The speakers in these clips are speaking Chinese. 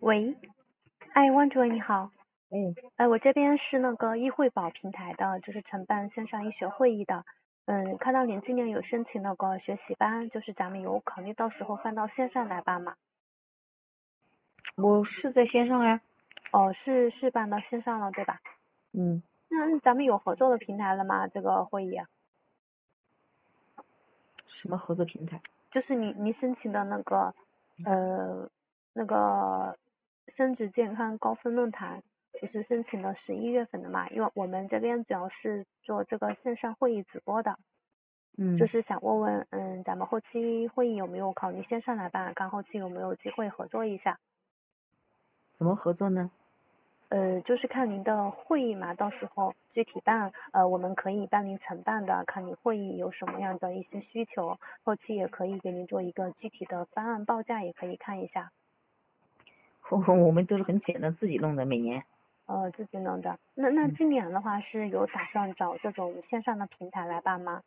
喂，哎，汪主任你好， 哎， 我这边是那个医惠保平台的，就是承办线上医学会议的。看到您今年有申请那个学习班，就是咱们有考虑到时候放到线上来办吗？ 我是在线上呀。 哦，是办到线上了，对吧？ 嗯， 那咱们有合作的平台了吗？这个会议啊， 什么合作平台？ 就是你申请的呃那个生殖健康高分论坛，就是申请的11月份的嘛，因为我们这边主要是做这个线上会议直播的。就嗯， 是想问问，咱们后期会议有没有考虑线上来办？看后期有没有机会合作一下。 怎么合作呢？ 就是看您的会议嘛，到时候具体办，我们可以帮您承办的，看你会议有什么样的一些需求，后期也可以给您做一个具体的方案报价，也可以看一下。 我们都是很简单自己弄的，每年。 自己弄的。那嗯， 今年的话是有打算找这种线上的平台来办吗？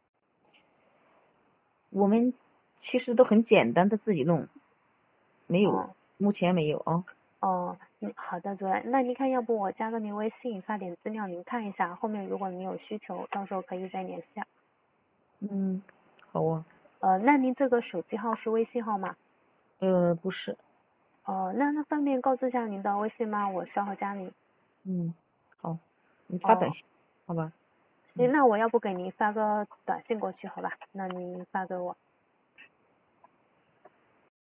我们其实都很简单的自己弄，没有， 哦。 目前没有啊。 哦，好的，主任。那您看，要不我加个您微信，发点资料您看一下，后面如果您有需求，到时候可以再联系啊。 嗯，好啊。 那您这个手机号是微信号吗？ 不是。 那方便告知一下您的微信吗？我稍后加您。 嗯，好，你发短哦， 信，好吧？ 行， 嗯那我要不给您发个短信过去，好吧？那您发给我。